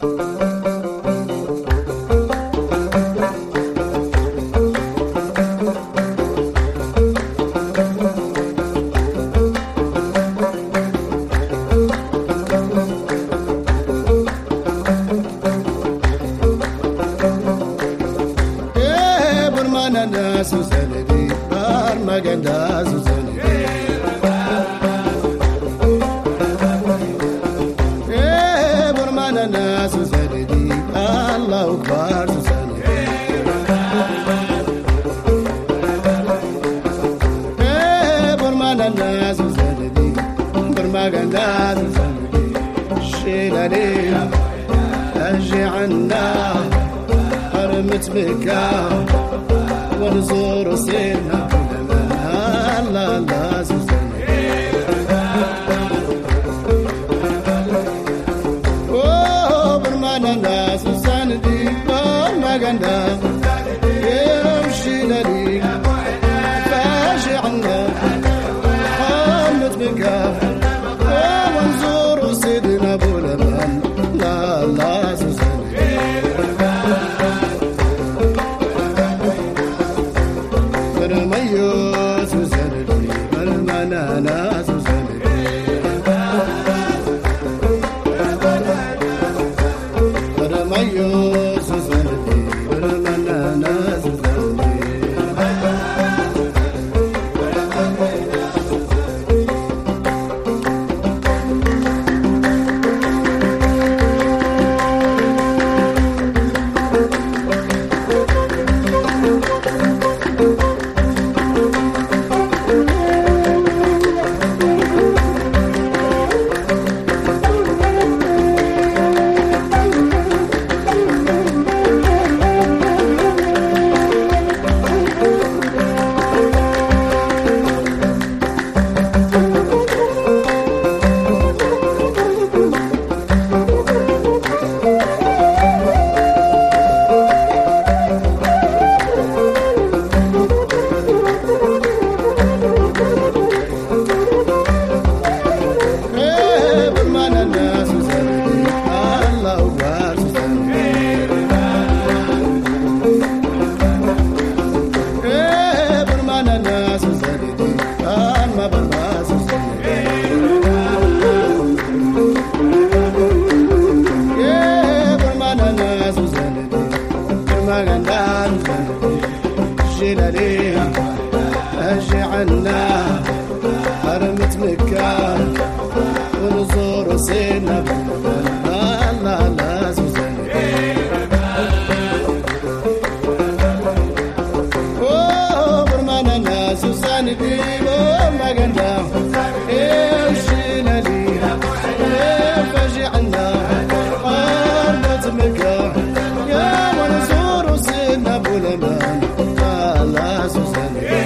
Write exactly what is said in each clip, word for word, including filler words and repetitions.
Susanity, Armageddon, Susanity. Eh, Burmanana, Susanity, Allah, Bar, Susanity. Eh, Burmanana, Susanity, Burmageddon, Susanity. Shilani, Aj'alna, Armat Mekka. ونزور سيرنا كلنا لا لا سوسن أوه برمانا لا سوسن دي ما جندا يمشي لديك فاجعنا حمد بك ونزور سيدنا بولمان لا لا سوسن Banana, Susanity. But am I yours, Susanity? But a banana, Susanity. أجعلنا حرمت مكة ونزور سينا لا لا لا سوسنتي أوه برمانا سوسنتي وما قلنا إيشينا لي فاجعلنا حرمت مكة يا ونزور سينا بولمان لا لا سوسنتي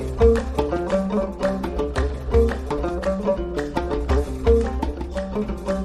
Thank you.